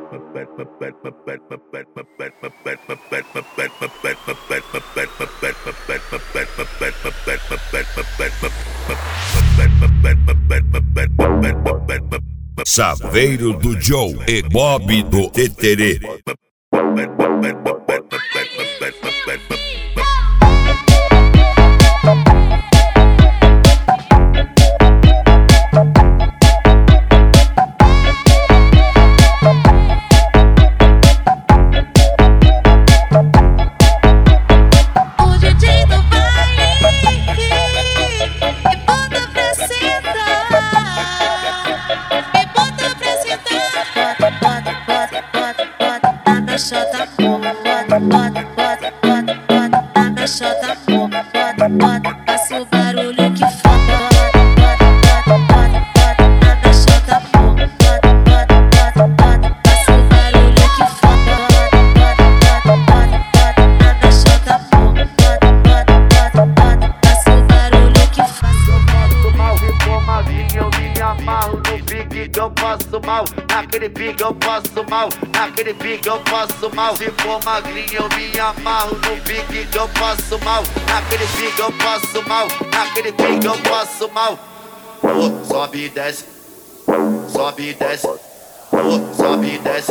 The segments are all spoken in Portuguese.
Saveiro do Joe e Bob do Teterê. Faça o barulho que faz. Eu passo mal, naquele pique eu passo mal, naquele pique eu passo mal. Se for magrinho eu me amarro no pique que eu passo mal, naquele pique eu passo mal, naquele pique eu passo mal. Oh, sobe e desce, sobe e desce, oh, sobe e desce.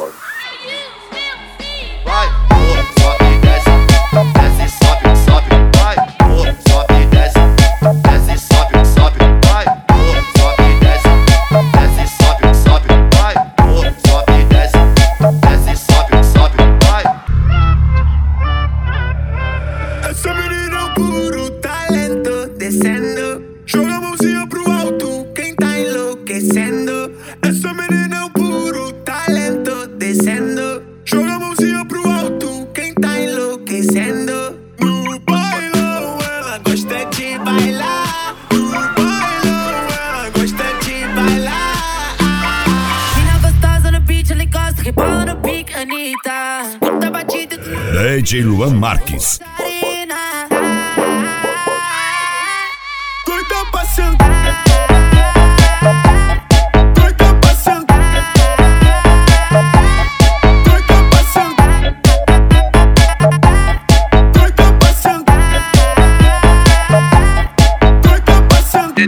Vai, oh, sobe e desce, desce, sobe, sobe, vai, oh, sobe e desce, desce, sobe, sobe, vai, oh, sobe e desce, desce, sobe, sobe, vai, oh, sobe e desce, desce, sobe, sobe, vai. Essa menina é um puro talento, descendo, joga a mãozinha pro alto, quem tá enlouquecendo. Essa menina é um puro talento, descendo, joga a mãozinha pro alto, quem tá enlouquecendo. No bailão ela gosta de bailar, no bailão ela gosta de bailar. Mina gostosa no beat, ela encosta, rebola no pique, Anitta. Puta batida DJ Luan Marques. Doida pra sentar, doida pra sentar, doida pra sentar, doida pra sentar, doida pra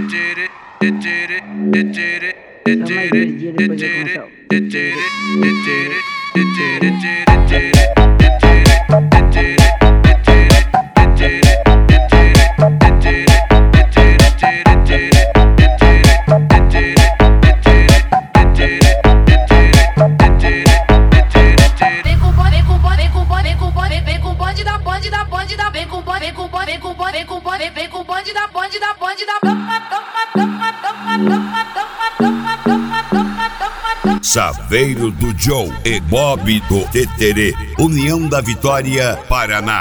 Saveiro do Joe e Bob do Teterê. União da Vitória, Paraná.